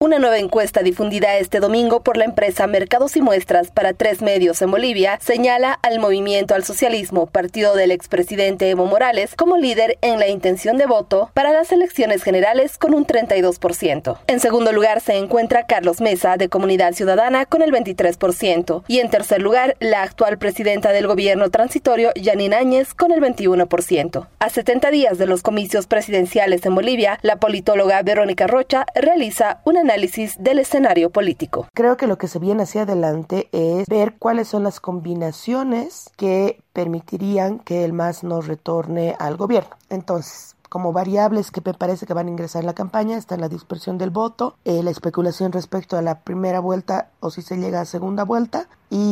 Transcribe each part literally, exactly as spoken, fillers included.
Una nueva encuesta difundida este domingo por la empresa Mercados y Muestras para tres medios en Bolivia señala al Movimiento al Socialismo, partido del expresidente Evo Morales, como líder en la intención de voto para las elecciones generales con un treinta y dos por ciento. En segundo lugar se encuentra Carlos Mesa, de Comunidad Ciudadana, con el veintitrés por ciento. Y en tercer lugar, la actual presidenta del gobierno transitorio, Yanine Áñez, con el veintiuno por ciento. A setenta días de los comicios presidenciales en Bolivia, la politóloga Verónica Rocha realiza una análisis del escenario político. Creo que lo que se viene hacia adelante es ver cuáles son las combinaciones que permitirían que el M A S no retorne al gobierno. Entonces, como variables que me parece que van a ingresar en la campaña está la dispersión del voto, eh, la especulación respecto a la primera vuelta o si se llega a segunda vuelta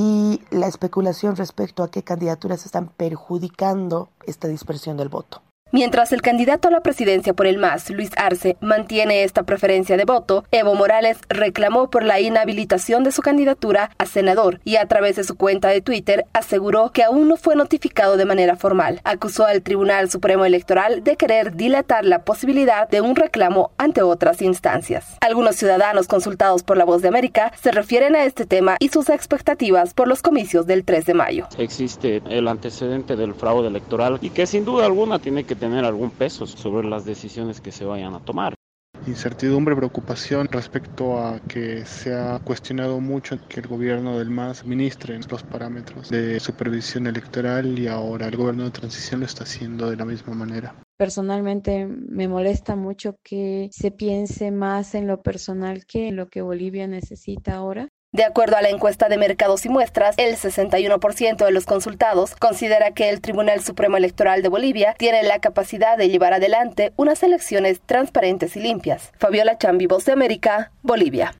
y la especulación respecto a qué candidaturas están perjudicando esta dispersión del voto. Mientras el candidato a la presidencia por el M A S, Luis Arce, mantiene esta preferencia de voto, Evo Morales reclamó por la inhabilitación de su candidatura a senador y a través de su cuenta de Twitter aseguró que aún no fue notificado de manera formal. Acusó al Tribunal Supremo Electoral de querer dilatar la posibilidad de un reclamo ante otras instancias. Algunos ciudadanos consultados por La Voz de América se refieren a este tema y sus expectativas por los comicios del tres de mayo. Existe el antecedente del fraude electoral y que sin duda alguna tiene que tener algún peso sobre las decisiones que se vayan a tomar. Incertidumbre, preocupación respecto a que se ha cuestionado mucho que el gobierno del M A S administre los parámetros de supervisión electoral y ahora el gobierno de transición lo está haciendo de la misma manera. Personalmente me molesta mucho que se piense más en lo personal que en lo que Bolivia necesita ahora. De acuerdo a la encuesta de Mercados y Muestras, el sesenta y uno por ciento de los consultados considera que el Tribunal Supremo Electoral de Bolivia tiene la capacidad de llevar adelante unas elecciones transparentes y limpias. Fabiola Chambi, Voz de América, Bolivia.